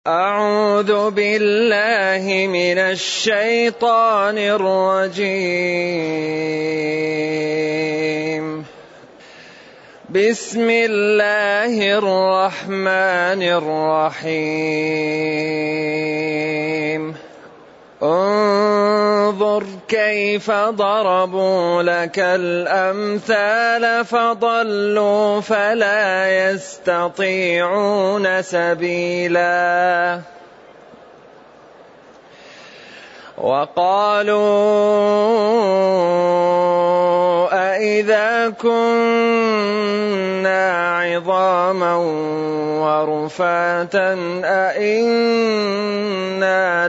أعوذ بالله من الشيطان الرجيم. بسم الله الرحمن الرحيم. انظر كيف ضربوا لك الأمثال فضلوا فلا يستطيعون سبيلا. وقالوا أإذا كنا عظاما ورفاتا أإنا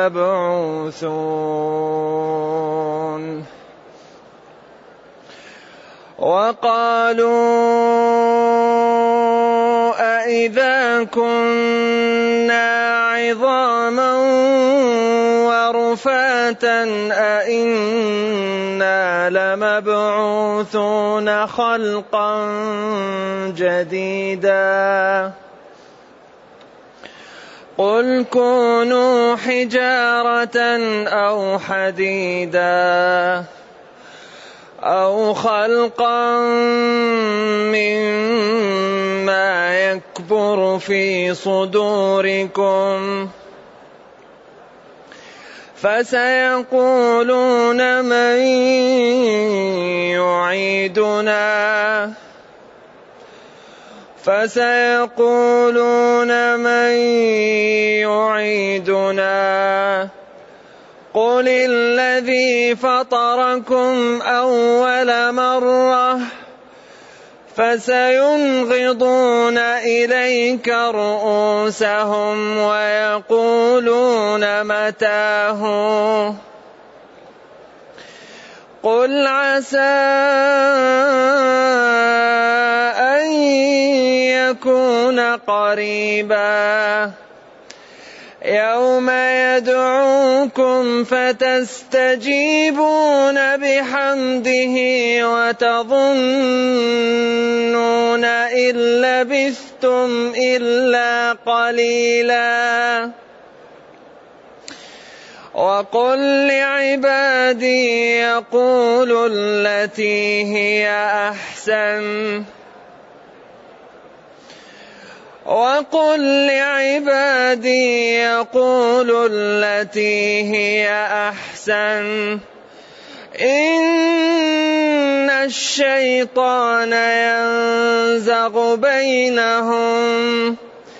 لمبعوثون. وقالوا أإذا كنا عظاما ورفاتا أإنا لمبعوثون خلقا جديدا. قل كونوا حجارة أو حديدا أو خلقا مما يكبر في صدوركم فسيقولون من يعيدنا قل الذي فطركم أول مرة فسينغضون إليك رؤوسهم ويقولون متاه قل عسى أن يكون قريبا. يوم يدعوكم فتستجيبون بحمده وتظنون إن لبثتم إلا قليلا. وقل لعبادي يقولوا التي هي أحسن إن الشيطان ينزغ بينهم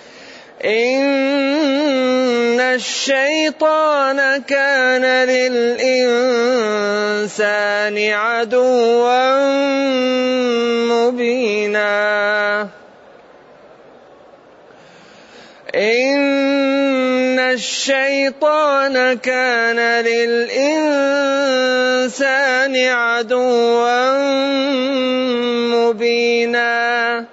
إن الشيطان كان للإنسان عدوا مبينا. إن الشيطان كان للإنسان عدوا مبينا.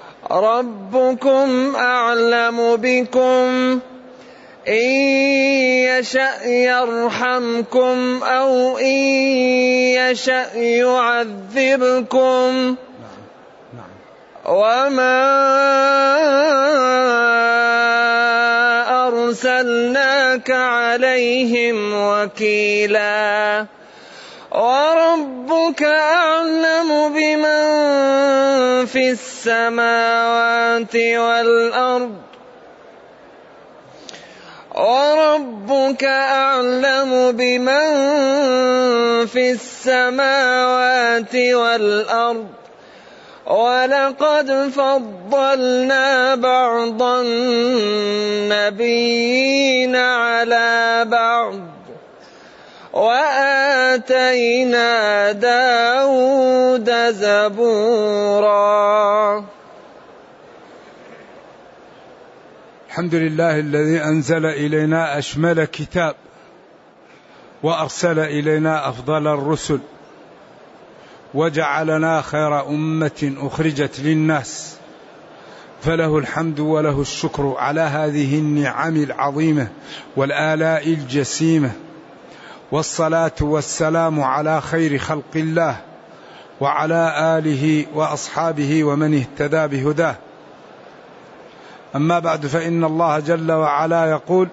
ربكم أعلم بكم إن يشأ يرحمكم أو إن يشأ يعذبكم وما أرسلناك عليهم وكيلا. وربك أعلم بمن في السماوات والأرض ولقد فضلنا بعض النبيين على بعض وآتينا داود زبورا. الحمد لله الذي أنزل إلينا أشمل كتاب وأرسل إلينا أفضل الرسل وجعلنا خير أمة أخرجت للناس، فله الحمد وله الشكر على هذه النعم العظيمة والآلاء الجسيمة، والصلاة والسلام على خير خلق الله وعلى آله وأصحابه ومن اهتدى بهداه. أما بعد، فإن الله جل وعلا يقول: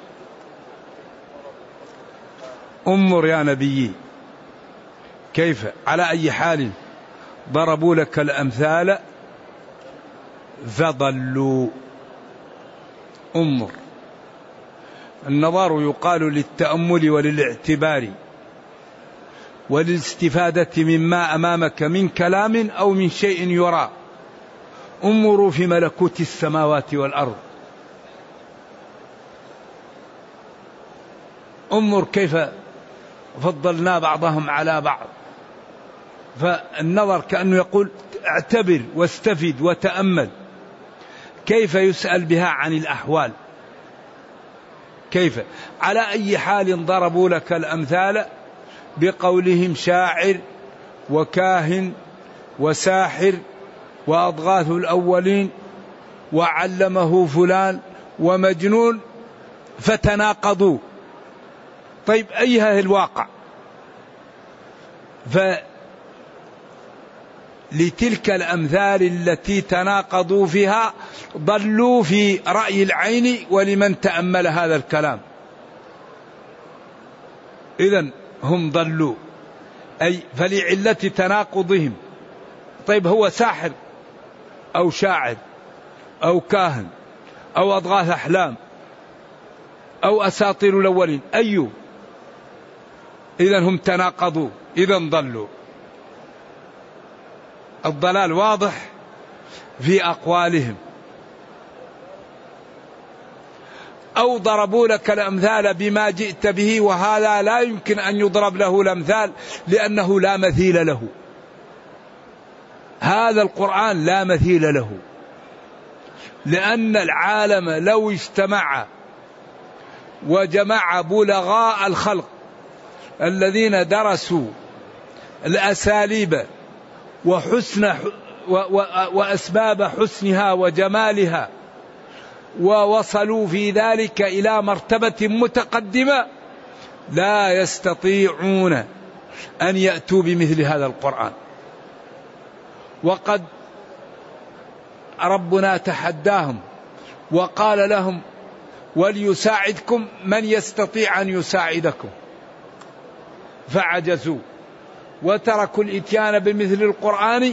انظر يا نبي كيف على أي حال ضربوا لك الأمثال فضلوا. انظر، النظر يقال للتأمل وللاعتبار وللاستفادة مما أمامك من كلام أو من شيء يرى. انظروا في ملكوت السماوات والأرض، انظر كيف فضلنا بعضهم على بعض. فالنظر كأنه يقول: اعتبر واستفد وتأمل كيف يسأل بها عن الأحوال، كيف على أي حال ضربوا لك الأمثال بقولهم شاعر وكاهن وساحر وأضغاث الأولين وعلمه فلان ومجنون، فتناقضوا. طيب أيها الواقع؟ فلتلك الأمثال التي تناقضوا فيها ضلوا في رأي العين ولمن تأمل هذا الكلام. إذن هم ضلوا، أي فلعلة تناقضهم. طيب هو ساحر أو شاعر أو كاهن أو أضغاث أحلام أو أساطير الأولين، أي؟ إذن هم تناقضوا، إذن ضلوا. الضلال واضح في أقوالهم. أو ضربوا لك الأمثال بما جئت به، وهذا لا يمكن أن يضرب له الأمثال لأنه لا مثيل له. هذا القرآن لا مثيل له، لأن العالم لو اجتمع وجمع بلغاء الخلق الذين درسوا الأساليب وأسباب حسنها وجمالها ووصلوا في ذلك إلى مرتبة متقدمة، لا يستطيعون أن يأتوا بمثل هذا القرآن. وقد ربنا تحداهم وقال لهم: وليساعدكم من يستطيع أن يساعدكم، فعجزوا وتركوا الإتيان بمثل القرآن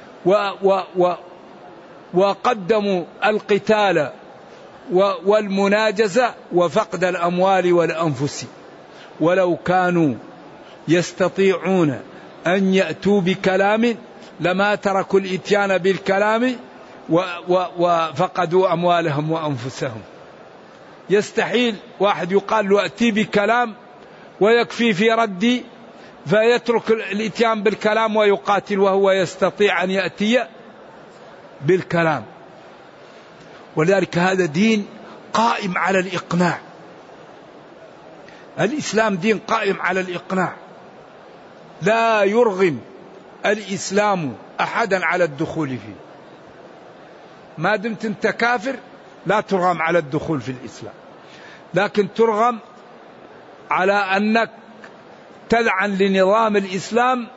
وقدموا القتال والمناجزة وفقد الأموال والأنفس. ولو كانوا يستطيعون أن يأتوا بكلام لما تركوا الإتيان بالكلام وفقدوا أموالهم وأنفسهم. يستحيل واحد يقال له أتي بكلام ويكفي في ردي، فيترك الإتيان بالكلام ويقاتل وهو يستطيع أن يأتي بالكلام. ولذلك هذا دين قائم على الإقناع. الإسلام دين قائم على الإقناع، لا يرغم الإسلام أحدا على الدخول فيه. ما دمت أنت كافر لا ترغم على الدخول في الإسلام، لكن ترغم على أنك تلعن لنظام الإسلام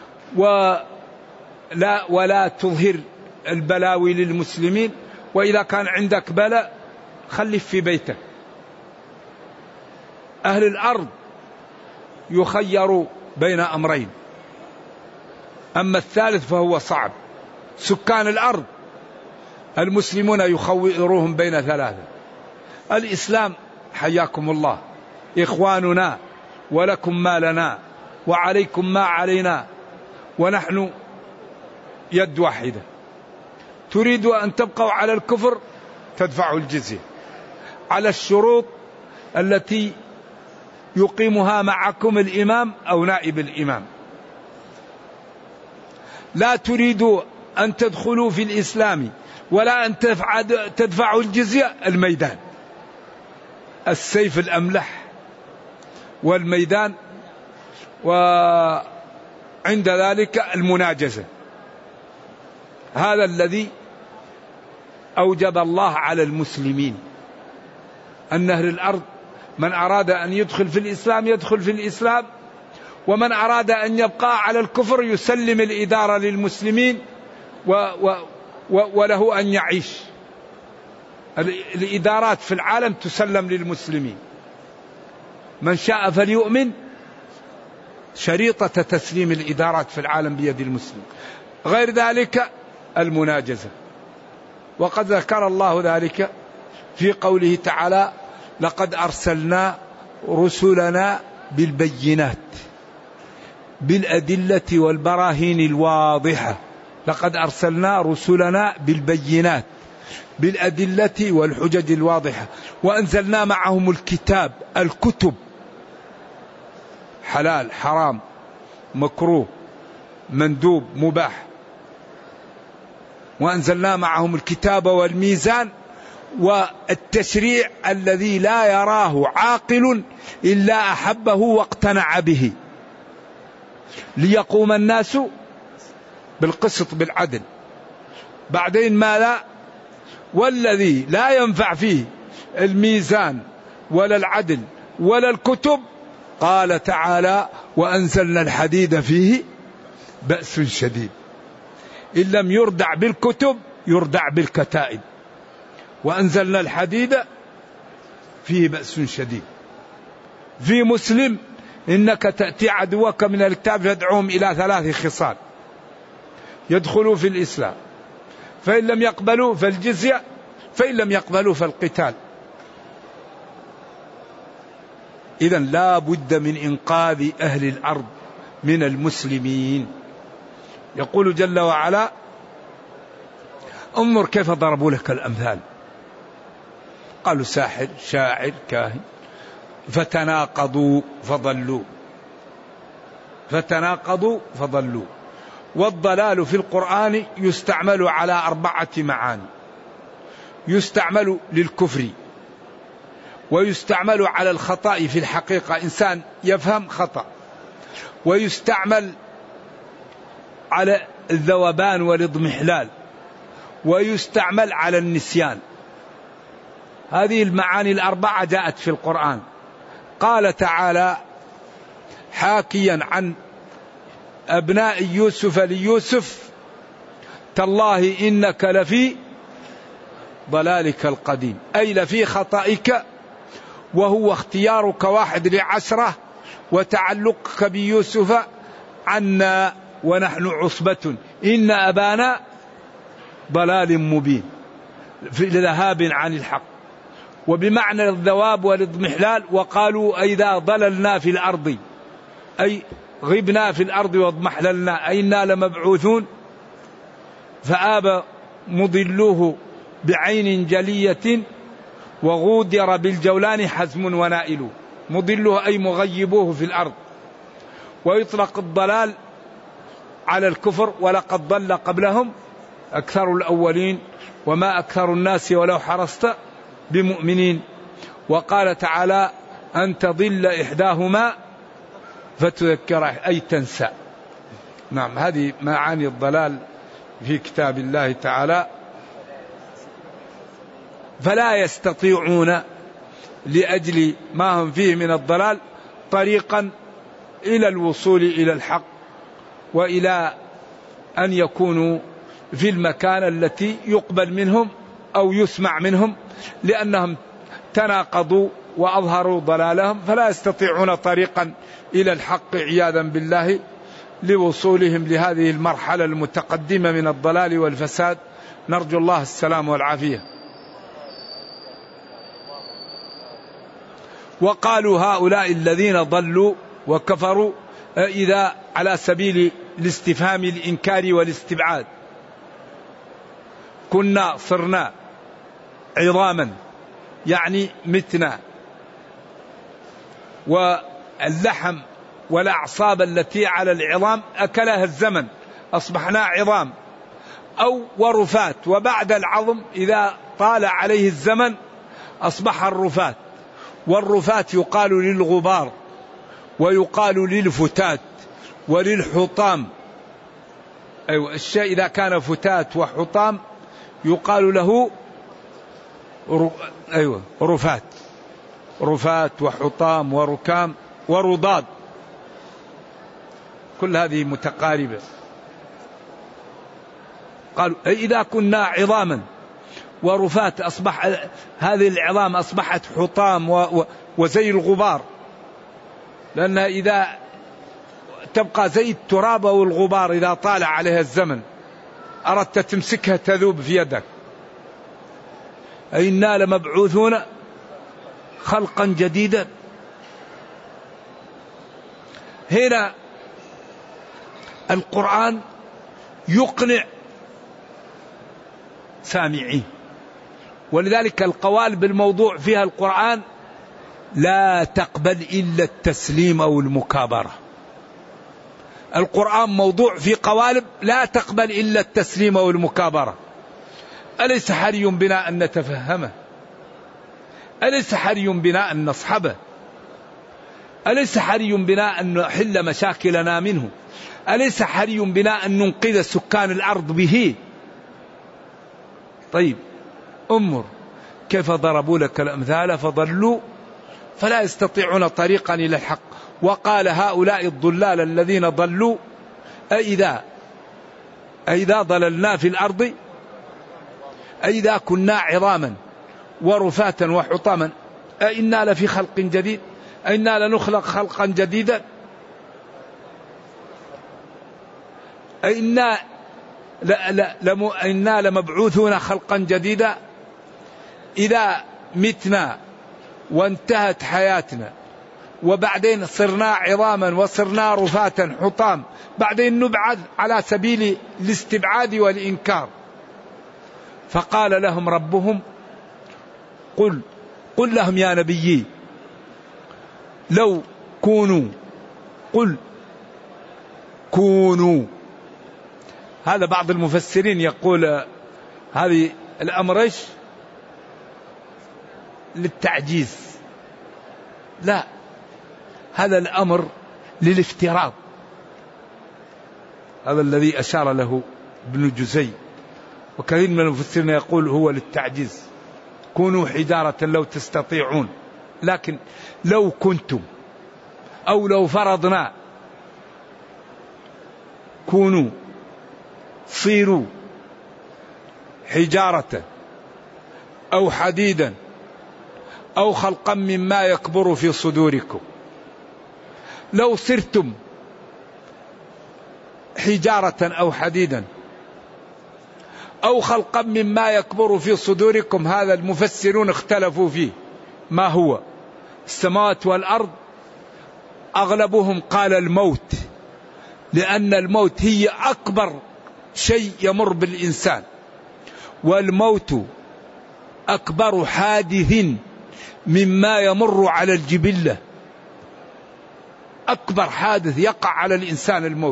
ولا تظهر البلاوي للمسلمين. وإذا كان عندك بلاء خلف في بيتك. أهل الأرض يخيروا بين أمرين، أما الثالث فهو صعب. سكان الأرض المسلمون يخيروهم بين ثلاثة: الإسلام حياكم الله إخواننا ولكم ما لنا وعليكم ما علينا ونحن يد واحدة. تريدوا أن تبقوا على الكفر تدفعوا الجزية على الشروط التي يقيمها معكم الإمام أو نائب الإمام. لا تريدوا أن تدخلوا في الإسلام ولا أن تدفعوا الجزية، الميدان، السيف الأملح والميدان، وعند ذلك المناجزة. هذا الذي أوجب الله على المسلمين، أن أهل الأرض من أراد أن يدخل في الإسلام يدخل في الإسلام، ومن أراد أن يبقى على الكفر يسلم الإدارة للمسلمين وله أن يعيش. الإدارات في العالم تسلم للمسلمين، من شاء فليؤمن، شريطة تسليم الإدارات في العالم بيد المسلم. غير ذلك المناجزة، وقد ذكر الله ذلك في قوله تعالى: لقد أرسلنا رسلنا بالبينات بالأدلة والبراهين الواضحة. لقد أرسلنا رسلنا بالبينات بالأدلة والحجج الواضحة، وأنزلنا معهم الكتاب، الكتب، حلال حرام مكروه مندوب مباح، وأنزلنا معهم الكتاب والميزان والتشريع الذي لا يراه عاقل إلا أحبه واقتنع به، ليقوم الناس بالقسط بالعدل. بعدين ماذا؟ والذي لا ينفع فيه الميزان ولا العدل ولا الكتب، قال تعالى: وأنزلنا الحديد فيه بأس شديد. إن لم يردع بالكتب يردع بالكتائب. وأنزلنا الحديد فيه بأس شديد. في مسلم: إنك تأتي عدوك من الكتاب تدعوهم إلى 3 خصال: يدخلوا في الإسلام، فإن لم يقبلوا فالجزية، فإن لم يقبلوا فالقتال. إذن لا بد من إنقاذ أهل الأرض من المسلمين. يقول جل وعلا: انظر كيف ضربوا لك الأمثال، قالوا ساحر شاعر كاهن، فتناقضوا فضلوا. فتناقضوا فضلوا. والضلال في القرآن يستعمل على 4 معاني: يستعمل للكفر، ويستعمل على الخطأ في الحقيقة، إنسان يفهم خطأ، ويستعمل على الذوبان والاضمحلال، ويستعمل على النسيان. هذه المعاني 4 جاءت في القرآن. قال تعالى حاكيا عن أبناء يوسف ليوسف: تالله إنك لفي ضلالك القديم، أي لفي خطئك، وهو اختيارك 1 ل10 وتعلقك بيوسف عنا ونحن عصبة إن أبانا ضلال مبين، في ذهاب عن الحق. وبمعنى الذواب والاضمحلال، وقالوا إذا ضللنا في الأرض أي غبنا في الأرض واضمحللنا أئنا لمبعوثون، فآب مضلوه بعين جلية وغودر بالجولان حزم ونائل. مضلوه أي مغيبوه في الأرض. ويطلق الضلال على الكفر: ولقد ضل قبلهم أكثر الأولين وما أكثر الناس ولو حرصت بمؤمنين. وقال تعالى: أن تضل إحداهما فتذكر أي تنسى. نعم، هذه معاني الضلال في كتاب الله تعالى. فلا يستطيعون لأجل ما هم فيه من الضلال طريقا إلى الوصول إلى الحق، وإلى أن يكونوا في المكان التي يقبل منهم أو يسمع منهم، لأنهم تناقضوا وأظهروا ضلالهم، فلا يستطيعون طريقا إلى الحق عياذا بالله لوصولهم لهذه المرحلة المتقدمة من الضلال والفساد. نرجو الله السلام والعافية. وقالوا هؤلاء الذين ضلوا وكفروا إذا على سبيل الاستفهام الإنكار والاستبعاد: كنا صرنا عظاما، يعني متنا، واللحم والأعصاب التي على العظام أكلها الزمن، أصبحنا عظام، أو ورفات، وبعد العظم إذا طال عليه الزمن أصبح الرفات. والرفات يقال للغبار، ويقال للفتات وللحطام. أيوة، الشيء إذا كان فتات وحطام يقال له رفات. رفات وحطام وركام ورضاد، كل هذه متقاربة. قالوا إذا كنا عظاما ورفات، أصبح هذه العظام أصبحت حطام وزي الغبار، لأنها إذا تبقى زي التراب أو الغبار إذا طال عليها الزمن أردت تمسكها تذوب في يدك. إنا لمبعوثون خلقا جديدا. هنا القرآن يقنع سامعين، ولذلك القوالب بالموضوع فيها القرآن لا تقبل إلا التسليم أو المكابرة. القرآن موضوع في قوالب لا تقبل إلا التسليم أو المكابرة. أليس حري بنا أن نتفهمه؟ أليس حري بنا أن نصحبه؟ أليس حري بنا أن نحل مشاكلنا منه؟ أليس حري بنا أن ننقذ سكان الأرض به؟ طيب أمر كيف ضربوا لك الأمثال فضلوا فلا يستطيعون طريقا إلى الحق. وقال هؤلاء الضلال الذين ضلوا أئذا ضللنا في الأرض أئذا كنا عظاما ورفاتا وحطاما أئنا لفي خلق جديد أئنا لنخلق خلقا جديدا أئنا لمبعوثون خلقا جديدا. إذا متنا وانتهت حياتنا وبعدين صرنا عظاما وصرنا رفاتا حطام بعدين نبعث على سبيل الاستبعاد والإنكار. فقال لهم ربهم قل لهم يا نبيي لو كونوا. هذا بعض المفسرين يقول هذه الأمر للتعجيز، لا، هذا الأمر للافتراض. هذا الذي أشار له ابن جزي، وكثير من المفسرين يقول هو للتعجيز. كونوا حجارة لو تستطيعون، لكن لو كنتم أو لو فرضنا كونوا صيروا حجارة أو حديدا أو خلقا مما يكبر في صدوركم. لو صرتم حجارة أو حديدا أو خلقا مما يكبر في صدوركم، هذا المفسرون اختلفوا فيه ما هو. السماوات والأرض أغلبهم قال الموت، لأن الموت هي أكبر شيء يمر بالإنسان، والموت أكبر حادث مما يمر على الجبلة. أكبر حادث يقع على الإنسان الموت.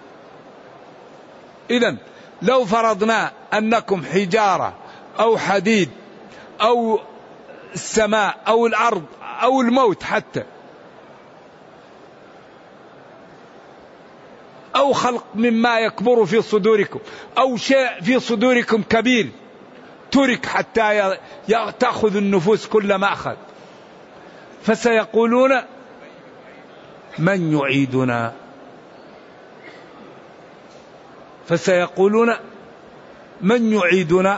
إذن لو فرضنا أنكم حجارة أو حديد أو السماء أو الأرض أو الموت حتى أو خلق مما يكبر في صدوركم أو شيء في صدوركم كبير ترك حتى تأخذ النفوس كل ما أخذ، فسيقولون من يعيدنا، فسيقولون من يعيدنا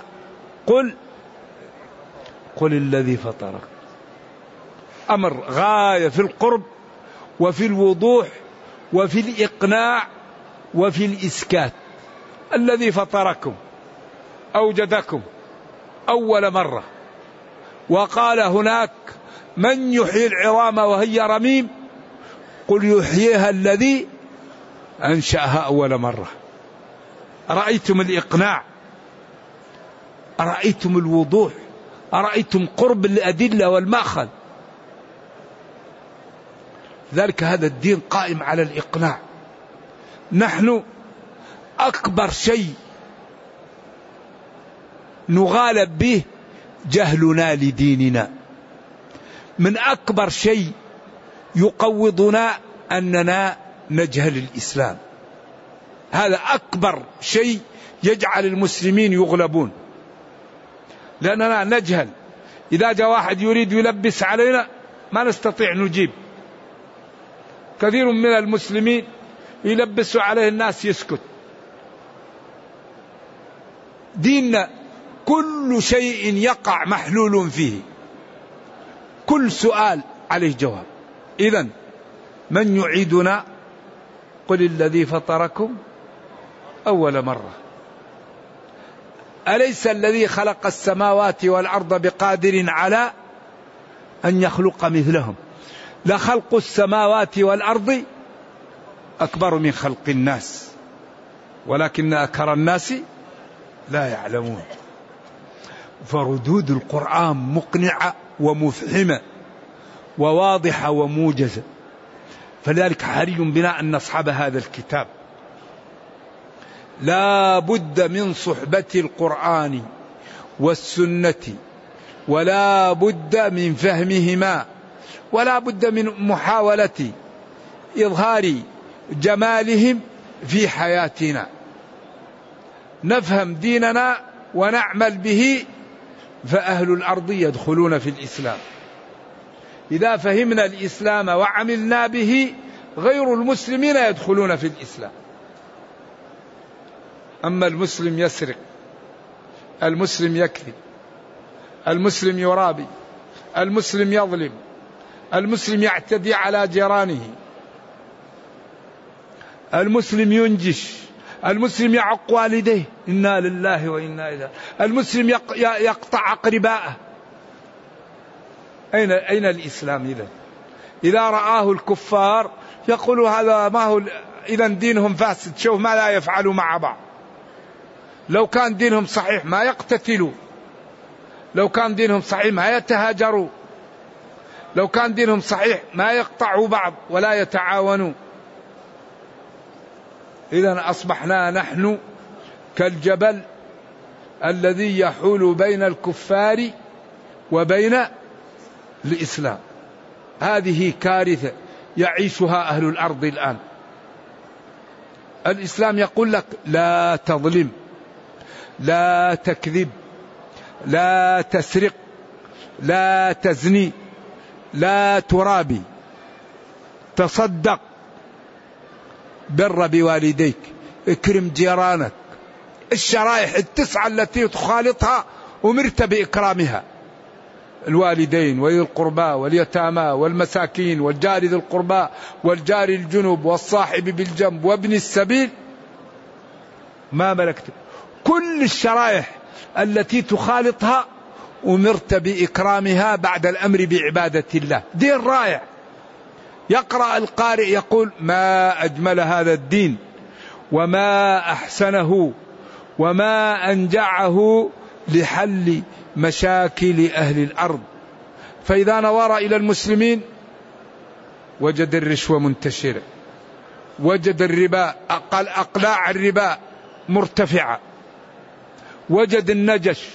قل الذي فطرك. أمر غاية في القرب وفي الوضوح وفي الإقناع وفي الإسكات. الذي فطركم أوجدكم أول مرة، وقال هناك من يحيي العظام وهي رميم قل يحييها الذي أنشأها أول مرة. أرأيتم الإقناع؟ أرأيتم الوضوح؟ أرأيتم قرب الأدلة والمأخذ؟ ذلك هذا الدين قائم على الإقناع. نحن أكبر شيء نغالب به جهلنا لديننا، من أكبر شيء يقوضنا أننا نجهل الإسلام. هذا أكبر شيء يجعل المسلمين يغلبون، لأننا نجهل. إذا جاء واحد يريد يلبس علينا ما نستطيع نجيب. كثير من المسلمين يلبسوا عليه الناس يسكت. ديننا كل شيء يقع محلول فيه، كل سؤال عليه جواب. إذن من يعيدنا؟ قل الذي فطركم أول مرة. أليس الذي خلق السماوات والأرض بقادر على أن يخلق مثلهم؟ لخلق السماوات والأرض أكبر من خلق الناس ولكن أكثر الناس لا يعلمون. فردود القرآن مقنعة ومفهمة وواضحة وموجزة، فلذلك حري بنا أن نصحب هذا الكتاب. لا بد من صحبة القرآن والسنة، ولا بد من فهمهما، ولا بد من محاولة إظهار جمالهم في حياتنا، نفهم ديننا ونعمل به، فأهل الأرض يدخلون في الإسلام. إذا فهمنا الإسلام وعملنا به غير المسلمين يدخلون في الإسلام. أما المسلم يسرق، المسلم يكذب، المسلم يرابي، المسلم يظلم، المسلم يعتدي على جيرانه، المسلم ينجش، المسلم يعق والديه، إنا لله وإنا إليه، المسلم يقطع أقرباءه. أين الإسلام إذا رآه الكفار يقولوا هذا ما هو، إذا دينهم فاسد، شوف ما لا يفعلوا مع بعض. لو كان دينهم صحيح ما يقتتلوا، لو كان دينهم صحيح ما يتهاجروا، لو كان دينهم صحيح ما يقطعوا بعض ولا يتعاونوا. إذن أصبحنا نحن كالجبل الذي يحول بين الكفار وبين الإسلام. هذه كارثة يعيشها أهل الأرض الآن. الإسلام يقول لك لا تظلم، لا تكذب، لا تسرق، لا تزني، لا ترابي، تصدق، بر بوالديك، اكرم جيرانك. الشرائح التسعة التي تخالطها أمرت بإكرامها: الوالدين وذي القربى واليتامى والمساكين والجار ذي القربى والجار الجنب والصاحب بالجنب وابن السبيل ما ملكت. كل الشرائح التي تخالطها أمرت بإكرامها بعد الأمر بعبادة الله. دين رائع. يقرأ القارئ يقول ما أجمل هذا الدين وما أحسنه وما أنجعه لحل مشاكل أهل الأرض. فإذا نظر إلى المسلمين وجد الرشوة منتشرة، وجد الربا، أقلاع الربا مرتفعة، وجد النجش،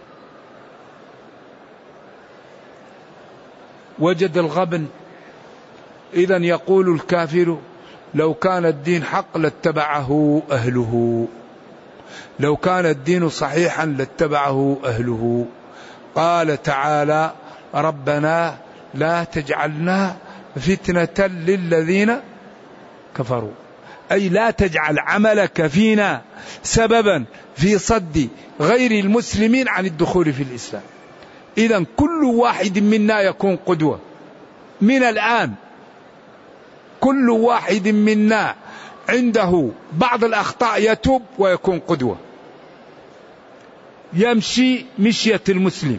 وجد الغبن. إذن يقول الكافر لو كان الدين حق لاتبعه أهله، لو كان الدين صحيحا لاتبعه أهله. قال تعالى ربنا لا تجعلنا فتنة للذين كفروا، أي لا تجعل عملك فينا سببا في صد غير المسلمين عن الدخول في الإسلام. إذن كل واحد منا يكون قدوة من الآن. كل واحد منا عنده بعض الأخطاء يتوب ويكون قدوة. يمشي مشية المسلم،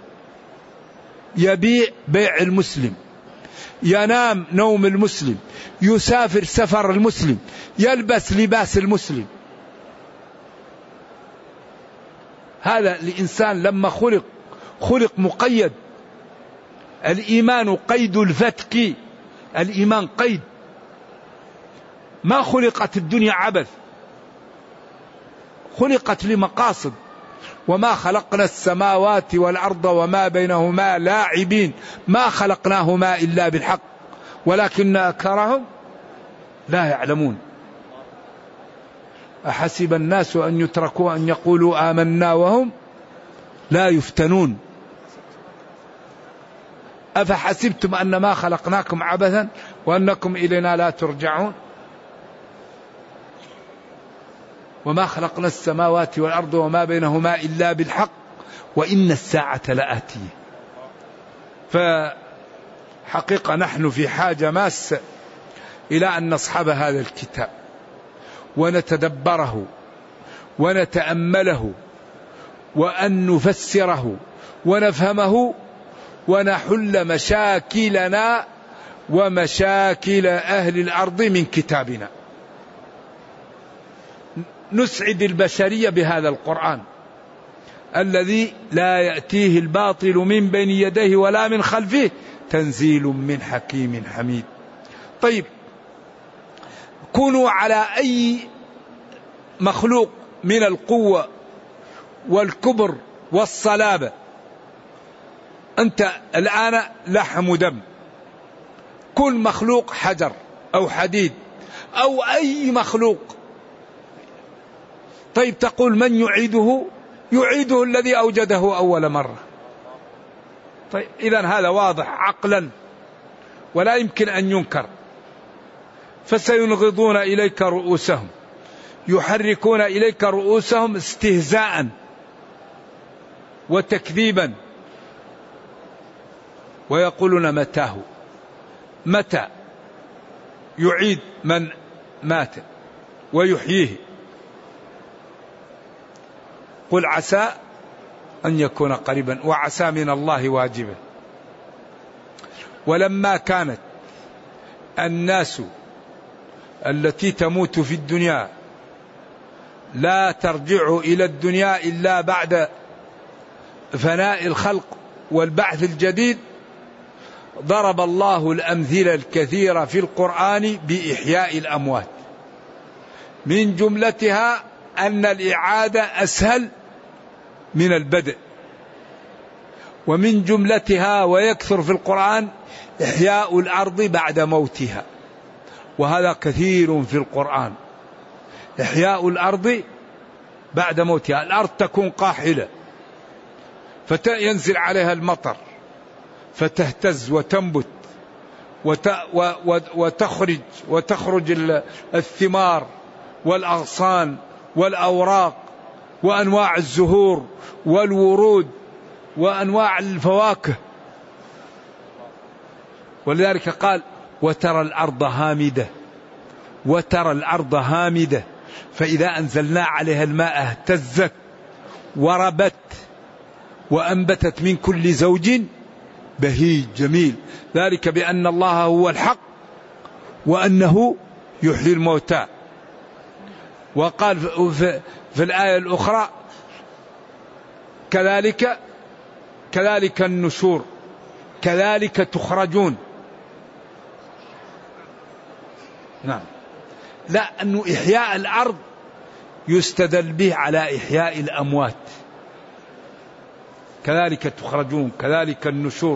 يبيع بيع المسلم، ينام نوم المسلم، يسافر سفر المسلم، يلبس لباس المسلم. هذا الإنسان لما خلق مقيد. الإيمان قيد الفتك، الإيمان قيد. ما خلقت الدنيا عبث، خلقت لمقاصد. وما خلقنا السماوات والأرض وما بينهما لاعبين، ما خلقناهما إلا بالحق ولكن أكثرهم لا يعلمون. أحسب الناس أن يتركوا أن يقولوا آمنا وهم لا يفتنون. أفحسبتم أنما خلقناكم عبثا وأنكم إلينا لا ترجعون. وما خلقنا السماوات والأرض وما بينهما إلا بالحق وإن الساعة لآتية. فحقيقة نحن في حاجة ماسة إلى أن نصحب هذا الكتاب ونتدبره ونتأمله وأن نفسره ونفهمه ونحل مشاكلنا ومشاكل أهل الأرض من كتابنا. نسعد البشرية بهذا القرآن الذي لا يأتيه الباطل من بين يديه ولا من خلفه تنزيل من حكيم حميد. طيب، كونوا على أي مخلوق من القوة والكبر والصلابة، أنت الآن لحم ودم، كل مخلوق حجر أو حديد أو أي مخلوق. طيب تقول من يعيده؟ يعيده الذي أوجده أول مرة. طيب إذن هذا واضح عقلا ولا يمكن أن ينكر. فسينغضون إليك رؤوسهم، يحركون إليك رؤوسهم استهزاء وتكذيبا، ويقولون متاه، متى يعيد من مات ويحييه؟ قل عسى أن يكون قريبا وعسى من الله واجبا. ولما كانت الناس التي تموت في الدنيا لا ترجع إلى الدنيا إلا بعد فناء الخلق والبعث الجديد، ضرب الله الأمثلة الكثيرة في القرآن بإحياء الأموات، من جملتها أن الإعادة أسهل من البدء، ومن جملتها ويكثر في القرآن إحياء الأرض بعد موتها، وهذا كثير في القرآن. إحياء الأرض بعد موتها، الأرض تكون قاحلة فينزل عليها المطر فتهتز وتنبت وتخرج الثمار والأغصان والأوراق وأنواع الزهور والورود وأنواع الفواكه. ولذلك قال وترى الأرض هامدة، وترى الأرض هامدة فإذا أنزلنا عليها الماء اهتزت وربت وأنبتت من كل زوج بهيج جميل، ذلك بأن الله هو الحق وأنه يحيي الموتى. وقال في الآية الأخرى كذلك النشور كذلك تخرجون. نعم، لا، أنه إحياء الأرض يستدل به على إحياء الأموات، كذلك تخرجون كذلك النشور.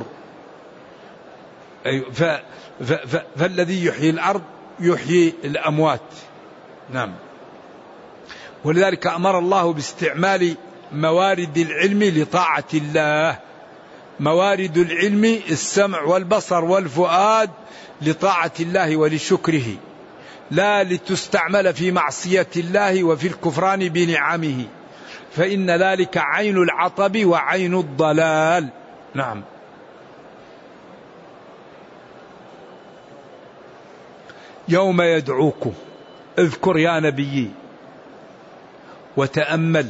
فالذي يحيي الأرض يحيي الأموات. نعم. ولذلك أمر الله باستعمال موارد العلم لطاعة الله. موارد العلم السمع والبصر والفؤاد لطاعة الله ولشكره، لا لتستعمل في معصية الله وفي الكفران بنعمه، فإن ذلك عين العطب وعين الضلال. نعم. يوم يدعوكم، اذكر يا نبي وتأمل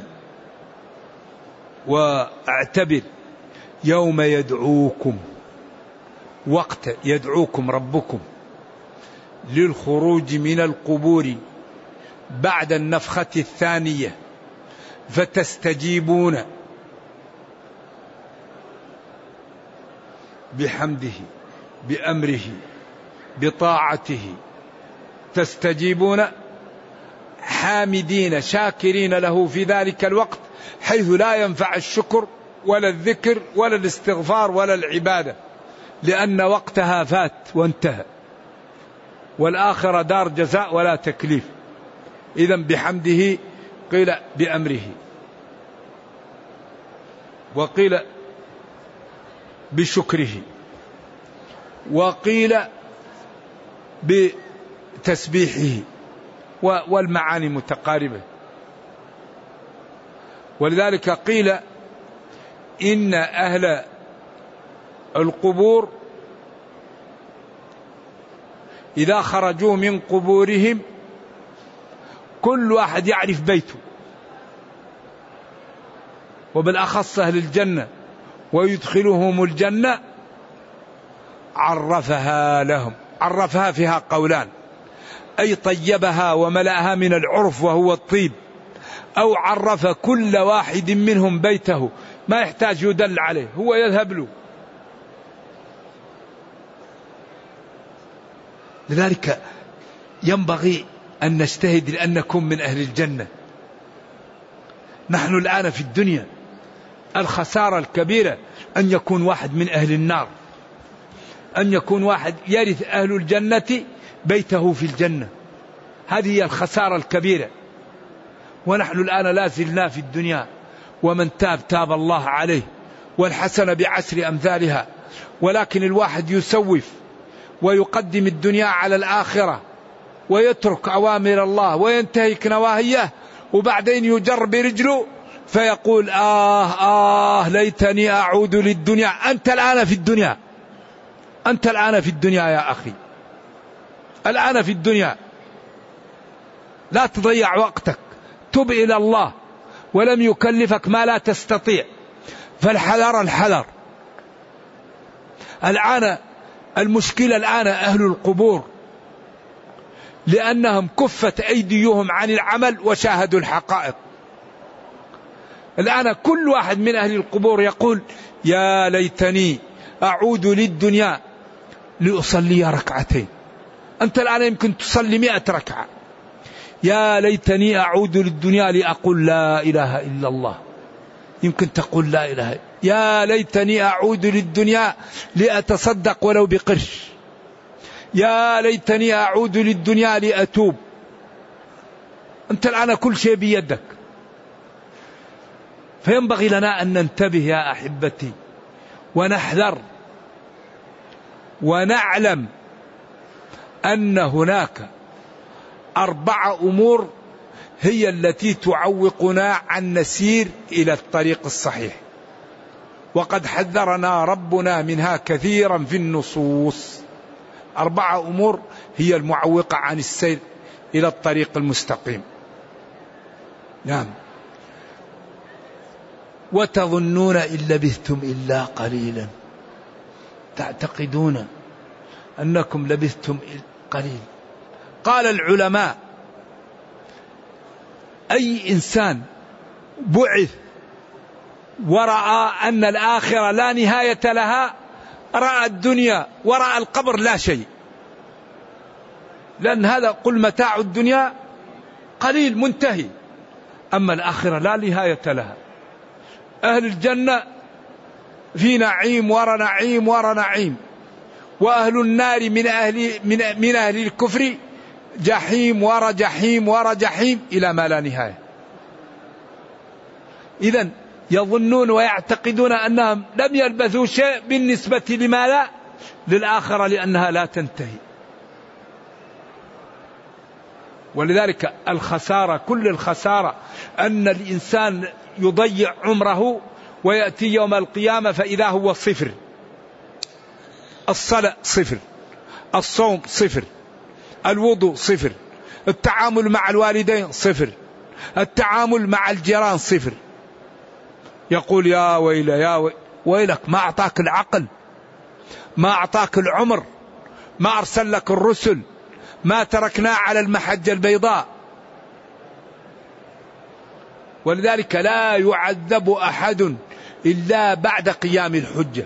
واعتبر، يوم يدعوكم، وقت يدعوكم ربكم للخروج من القبور بعد النفخة الثانية، فتستجيبون بحمده بأمره بطاعته، تستجيبون حامدين شاكرين له في ذلك الوقت، حيث لا ينفع الشكر ولا الذكر ولا الاستغفار ولا العبادة، لأن وقتها فات وانتهى، والآخرة دار جزاء ولا تكليف. إذن بحمده قيل بأمره، وقيل بشكره، وقيل بتسبيحه، والمعاني متقاربة. ولذلك قيل إن أهل القبور إذا خرجوا من قبورهم كل واحد يعرف بيته، وبالأخص أهل الجنة، ويدخلهم الجنة عرفها لهم. عرفها فيها قولان: أي طيبها وملأها من العرف وهو الطيب، أو عرف كل واحد منهم بيته ما يحتاج يدل عليه، هو يذهب له. لذلك ينبغي أن نجتهد لأن نكون من أهل الجنة. نحن الآن في الدنيا الخسارة الكبيرة أن يكون واحد من أهل النار، أن يكون واحد يرث أهل الجنة بيته في الجنة، هذه هي الخسارة الكبيرة. ونحن الآن لا زلنا في الدنيا، ومن تاب تاب الله عليه، والحسنة بعشر أمثالها. ولكن الواحد يسوف ويقدم الدنيا على الآخرة، ويترك أوامر الله وينتهك نواهيه، وبعدين يجر برجله فيقول ليتني أعود للدنيا. أنت الآن في الدنيا، أنت الآن في الدنيا يا أخي، الآن في الدنيا، لا تضيع وقتك، تب إلى الله، ولم يكلفك ما لا تستطيع، فالحذر الحذر. الآن المشكلة الآن أهل القبور، لأنهم كفت أيديهم عن العمل وشاهدوا الحقائق. الآن كل واحد من أهل القبور يقول: يا ليتني أعود للدنيا لأصلي ركعتين. أنت الآن يمكن تصلي 100 ركعة. يا ليتني أعود للدنيا لأقول لا إله إلا الله، يمكن تقول لا إله. يا ليتني أعود للدنيا لأتصدق ولو بقرش. يا ليتني أعود للدنيا لأتوب. أنت الآن كل شيء بيدك. فينبغي لنا أن ننتبه يا أحبتي، ونحذر، ونعلم أن هناك 4 أمور هي التي تعوقنا عن نسير إلى الطريق الصحيح، وقد حذرنا ربنا منها كثيرا في النصوص. 4 أمور هي المعوقة عن السير إلى الطريق المستقيم. نعم. وتظنون إن لبثتم إلا قليلا، تعتقدون أنكم لبثتم قليل. قال العلماء: أي إنسان بعث ورأى أن الآخرة لا نهاية لها رأى الدنيا ورأى القبر لا شيء، لأن هذا قل متاع الدنيا قليل منتهي، أما الآخرة لا نهاية لها. أهل الجنة في نعيم ورا نعيم ورا نعيم، وأهل النار من أهل الكفر جحيم ورا جحيم ورا جحيم إلى ما لا نهاية. إذن يظنون ويعتقدون أنهم لم يلبثوا شيء بالنسبة لما لا للآخرة، لأنها لا تنتهي. ولذلك الخسارة، كل الخسارة أن الإنسان يضيع عمره ويأتي يوم القيامة فإذا هو صفر. الصلاة صفر، الصوم صفر، الوضوء صفر، التعامل مع الوالدين صفر، التعامل مع الجيران صفر. يقول: يا ويل يا ويلك، ما أعطاك العقل، ما أعطاك العمر، ما أرسل لك الرسل، ما تركنا على المحجة البيضاء. ولذلك لا يعذب أحد إلا بعد قيام الحجة.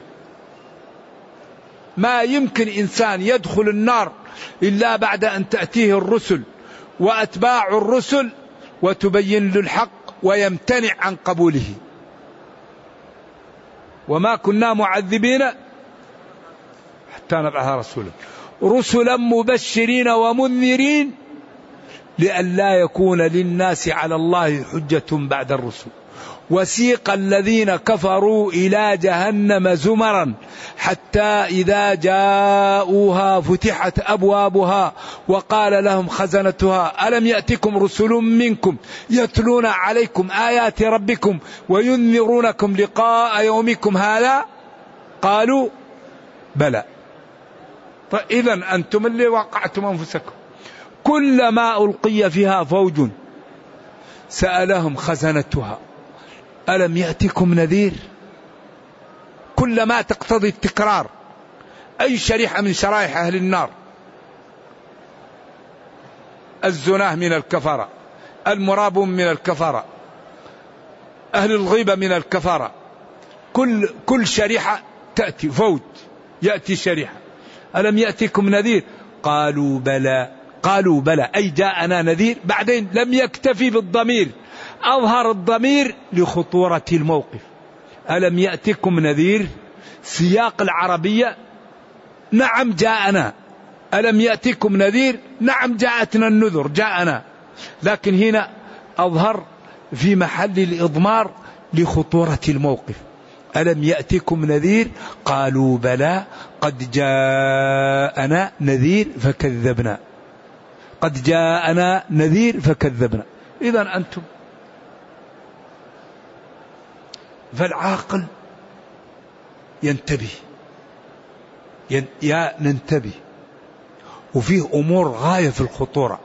ما يمكن إنسان يدخل النار إلا بعد أن تأتيه الرسل وأتباع الرسل وتبين له الحق ويمتنع عن قبوله. وما كنا معذبين حتى نبعث رسولا، رسلا مبشرين ومنذرين لئلا يكون للناس على الله حجة بعد الرسل. وسيق الذين كفروا إلى جهنم زمرا حتى إذا جاءوها فتحت أبوابها وقال لهم خزنتها ألم يأتكم رسل منكم يتلون عليكم آيات ربكم وينذرونكم لقاء يومكم هذا قالوا بلى. فإذن أنتم اللي وقعتم أنفسكم. كلما ألقي فيها فوج سألهم خزنتها ألم يأتكم نذير. كلما تقتضي التكرار. أي شريحة من شرائح أهل النار، الزناه من الكفرة، المرابون من الكفرة، أهل الغيبة من الكفرة، كل شريحة تأتي فوج، يأتي شريحة ألم يأتكم نذير قالوا بلى. قالوا بلى أي جاءنا نذير. بعدين لم يكتفي بالضمير، أظهر الضمير لخطورة الموقف. ألم يأتكم نذير سياق العربية نعم جاءنا. ألم يأتكم نذير نعم جاءتنا النذر جاءنا. لكن هنا أظهر في محل الإضمار لخطورة الموقف. ألم يأتكم نذير قالوا بلى قد جاءنا نذير فكذبنا. قد جاءنا نذير فكذبنا. إذن أنتم. فالعاقل ينتبه، يا ننتبه. وفيه أمور غاية في الخطورة.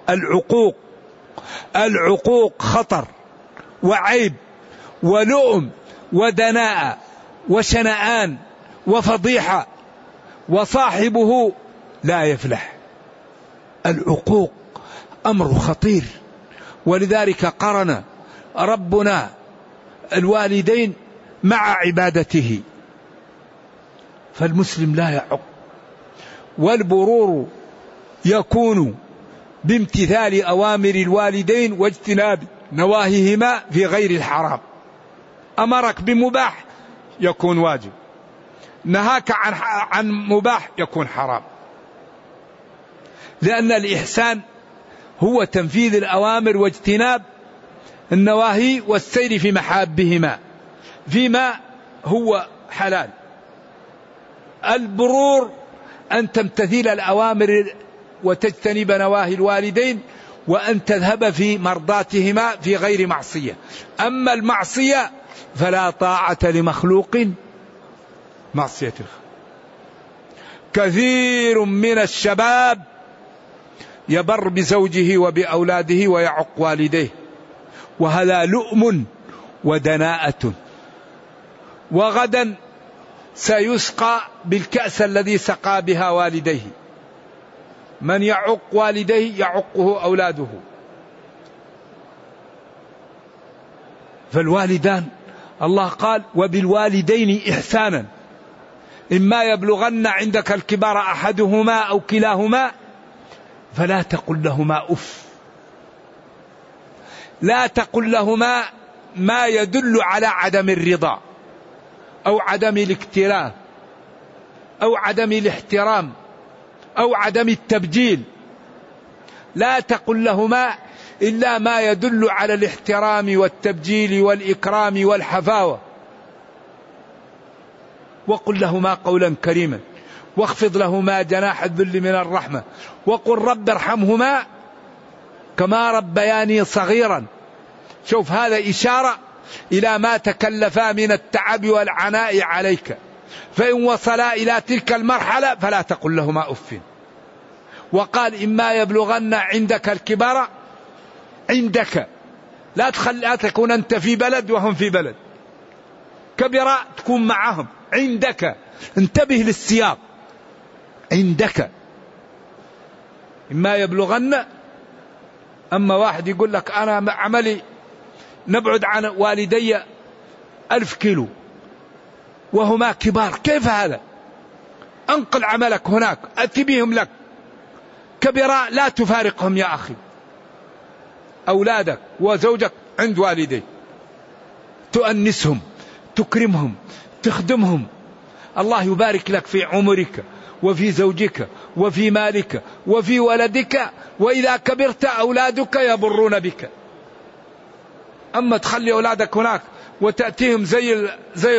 العقوق خطر وعيب ولؤم ودناءة وشنآن وفضيحة، وصاحبه لا يفلح. العقوق أمر خطير، ولذلك قرن ربنا الوالدين مع عبادته. فالمسلم لا يعق. والبرور يكون بامتثال أوامر الوالدين واجتناب نواهيهما في غير الحرام. أمرك بمباح يكون واجب، نهاك عن مباح يكون حرام. لأن الإحسان هو تنفيذ الأوامر واجتناب النواهي والسير في محابهما فيما هو حلال. البرور أن تمتثل الأوامر وتجتنب نواهي الوالدين وأن تذهب في مرضاتهما في غير معصية. أما المعصية فلا طاعة لمخلوق معصية الخالق. كثير من الشباب يبر بزوجه وبأولاده ويعق والديه، وهذا لؤم ودناءة. وغدا سيسقى بالكأس الذي سقى بها والديه. من يعق والديه يعقه أولاده. فالوالدان الله قال وبالوالدين إحسانا إما يبلغن عندك الكبار أحدهما أو كلاهما فلا تقل لهما أف. لا تقل لهما ما يدل على عدم الرضا أو عدم الاكتراث أو عدم الاحترام أو عدم التبجيل. لا تقل لهما إلا ما يدل على الاحترام والتبجيل والإكرام والحفاوة. وقل لهما قولا كريما واخفض لهما جناح الذل من الرحمة وقل رب ارحمهما كما ربياني صغيرا. شوف هذا إشارة إلى ما تكلفا من التعب والعناء عليك. فإن وصلا إلى تلك المرحلة فلا تقل لهما أف. وقال إما يبلغن عندك الكبار عندك. لا تكون أنت في بلد وهم في بلد. كبر تكون معهم عندك. انتبه للسياق عندك. إما يبلغن. أما واحد يقول لك أنا عملي نبعد عن والدي 1000 كيلو وهما كبار، كيف هذا؟ أنقل عملك هناك أتي بهم لك. كبراء لا تفارقهم يا أخي. أولادك وزوجك عند والديك تؤنسهم تكرمهم تخدمهم. الله يبارك لك في عمرك وفي زوجك وفي مالك وفي ولدك. وإذا كبرت أولادك يبرون بك. أما تخلي أولادك هناك وتأتيهم زي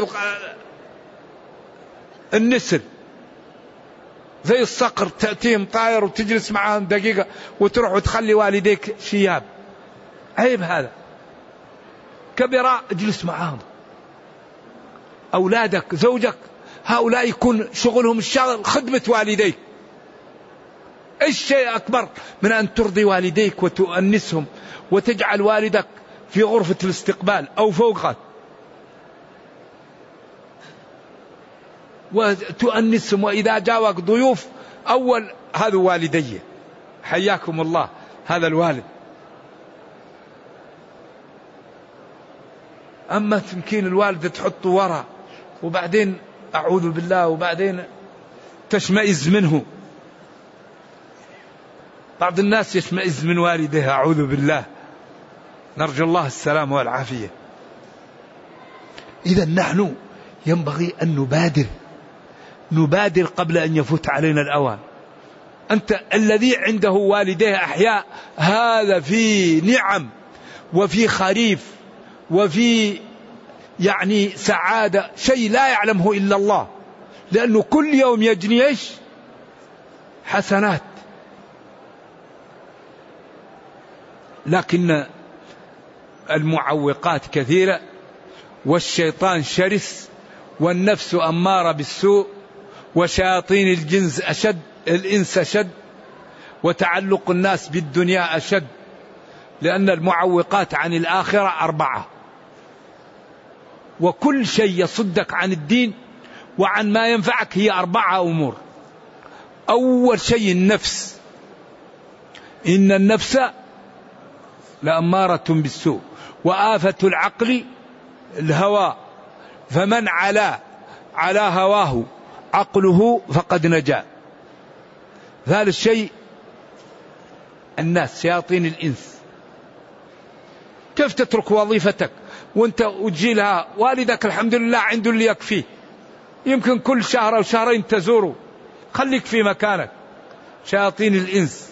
النسر، زي الصقر، تأتيهم طائر وتجلس معهم دقيقة وتروح وتخلي والديك شياب، عيب هذا. كبراء اجلس معهم. أولادك زوجك هؤلاء يكون شغلهم الشغل خدمة والديك. ايش شيء أكبر من أن ترضي والديك وتؤنسهم وتجعل والدك في غرفة الاستقبال أو فوقها وتؤنسهم، وإذا جاوك ضيوف أول هذا والدي حياكم الله، هذا الوالد. أما تمكين الوالدة تحطه وراء وبعدين أعوذ بالله وبعدين تشمئز منه. بعض الناس يشمئز من والده أعوذ بالله، نرجو الله السلام والعافية. إذا نحن ينبغي أن نبادر قبل أن يفوت علينا الأوان. أنت الذي عنده والديه أحياء هذا في نعم وفي خريف وفي يعني سعادة، شيء لا يعلمه إلا الله، لأنه كل يوم يجني إيش؟ حسنات. لكن المعوقات كثيرة، والشيطان شرس، والنفس أمارة بالسوء، وشياطين الإنس أشد، وتعلق الناس بالدنيا أشد، لأن المعوقات عن الآخرة 4، وكل شيء يصدك عن الدين وعن ما ينفعك هي 4 أمور. أول شيء النفس، إن النفس لأمارة بالسوء، وآفة العقل الهوى، فمن على هواه عقله فقد نجا. ثالث شيء الناس، شياطين الإنس. كيف تترك وظيفتك وانت وتجي لها والدك الحمد لله عنده اللي يكفيه، يمكن كل شهر أو شهرين تزوره، خليك في مكانك. شياطين الإنس.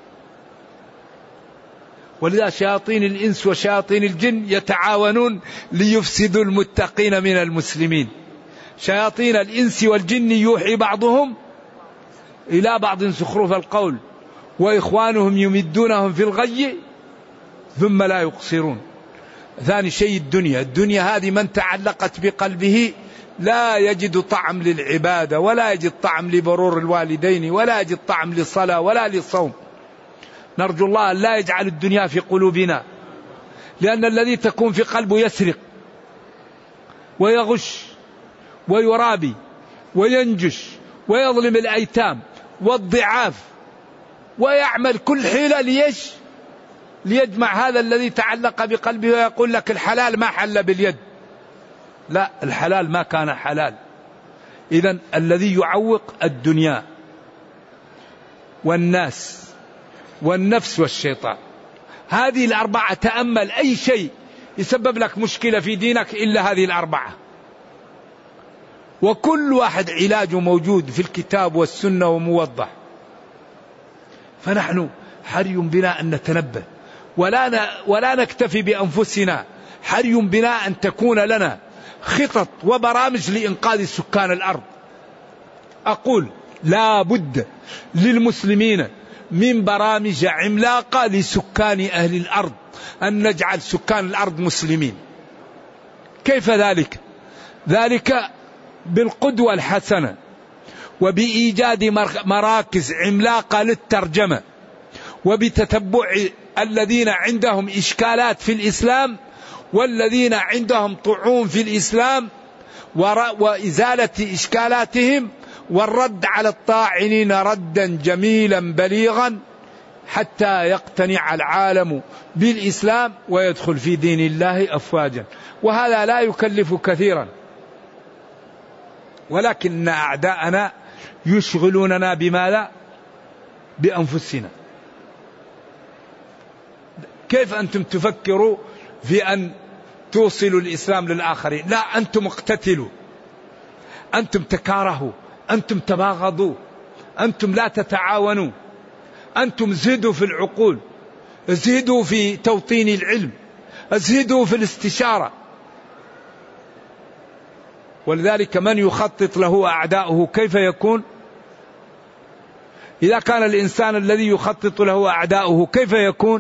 ولذا شياطين الإنس وشياطين الجن يتعاونون ليفسدوا المتقين من المسلمين. شياطين الإنس والجن يوحي بعضهم إلى بعض زخرف القول، وإخوانهم يمدونهم في الغي ثم لا يقصرون. ثاني شيء الدنيا هذه من تعلقت بقلبه لا يجد طعم للعبادة، ولا يجد طعم لبرور الوالدين، ولا يجد طعم للصلاة ولا للصوم. نرجو الله أن لا يجعل الدنيا في قلوبنا، لأن الذي تكون في قلبه يسرق ويغش ويرابي وينجش ويظلم الأيتام والضعاف، ويعمل كل حيلة ليجمع هذا الذي تعلق بقلبه، ويقول لك الحلال ما حل باليد. لا، الحلال ما كان حلال. إذن الذي يعوق الدنيا والناس والنفس والشيطان، هذه 4. تأمل أي شيء يسبب لك مشكلة في دينك إلا هذه 4، وكل واحد علاجه موجود في الكتاب والسنة وموضح. فنحن حري بنا أن نتنبه ولا نكتفي بأنفسنا، حري بنا أن تكون لنا خطط وبرامج لإنقاذ سكان الأرض. أقول لا بد للمسلمين من برامج عملاقة لسكان أهل الأرض، أن نجعل سكان الأرض مسلمين. كيف ذلك؟ ذلك بالقدوة الحسنة، وبإيجاد مراكز عملاقة للترجمة، وبتتبع الذين عندهم إشكالات في الإسلام والذين عندهم طعون في الإسلام، وإزالة إشكالاتهم، والرد على الطاعنين ردا جميلا بليغا، حتى يقتنع العالم بالإسلام ويدخل في دين الله أفواجا. وهذا لا يكلف كثيرا، ولكن أعداءنا يشغلوننا بماذا؟ بأنفسنا. كيف أنتم تفكروا في أن توصلوا الإسلام للآخرين؟ لا، أنتم اقتتلوا، أنتم تكارهوا، أنتم تباغضوا، أنتم لا تتعاونوا، أنتم زيدوا في العقول، زيدوا في توطين العلم، أزهدوا في الاستشارة. ولذلك من يخطط له أعداؤه كيف يكون؟ إذا كان الإنسان الذي يخطط له أعداؤه كيف يكون؟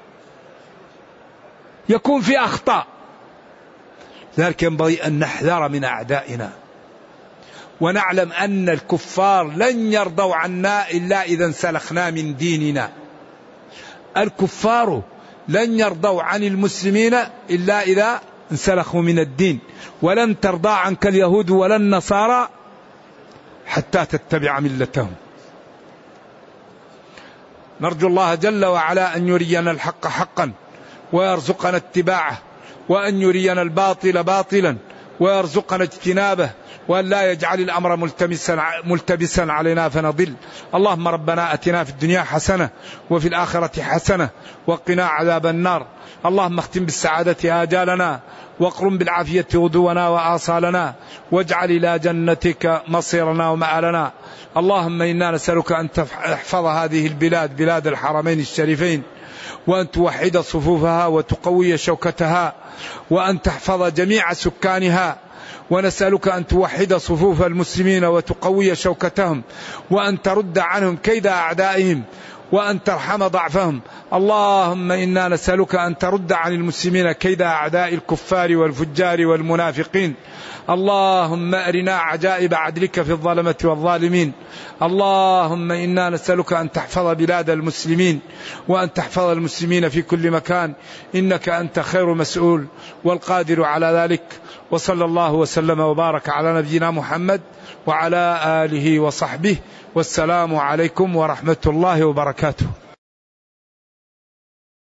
يكون في أخطاء. لذلك ينبغي أن نحذر من أعدائنا، ونعلم أن الكفار لن يرضوا عنا إلا إذا انسلخنا من ديننا. الكفار لن يرضوا عن المسلمين إلا إذا انسلخوا من الدين. ولن ترضى عنك اليهود ولا النصارى حتى تتبع ملتهم. نرجو الله جل وعلا أن يرينا الحق حقا ويرزقنا اتباعه، وأن يرينا الباطل باطلا ويرزقنا اجتنابه، وأن لا يجعل الأمر ملتبسا علينا فنضل. اللهم ربنا أتنا في الدنيا حسنة وفي الآخرة حسنة وقنا عذاب النار. اللهم اختم بالسعادة آجالنا، واقرم بالعافية غدونا وآصالنا، واجعل إلى جنتك مصيرنا ومآلنا. اللهم إنا نسألك أن تحفظ هذه البلاد، بلاد الحرمين الشريفين، وأن توحد صفوفها وتقوي شوكتها، وأن تحفظ جميع سكانها. ونسألك أن توحد صفوف المسلمين وتقوي شوكتهم، وأن ترد عنهم كيد أعدائهم، وأن ترحم ضعفهم. اللهم إنا نسألك أن ترد عن المسلمين كيد أعداء الكفار والفجار والمنافقين. اللهم أرنا عجائب عدلك في الظلمة والظالمين. اللهم إنا نسألك أن تحفظ بلاد المسلمين، وأن تحفظ المسلمين في كل مكان، إنك أنت خير مسؤول والقادر على ذلك. وصلى الله وسلم وبارك على نبينا محمد وعلى آله وصحبه، والسلام عليكم ورحمة الله وبركاته.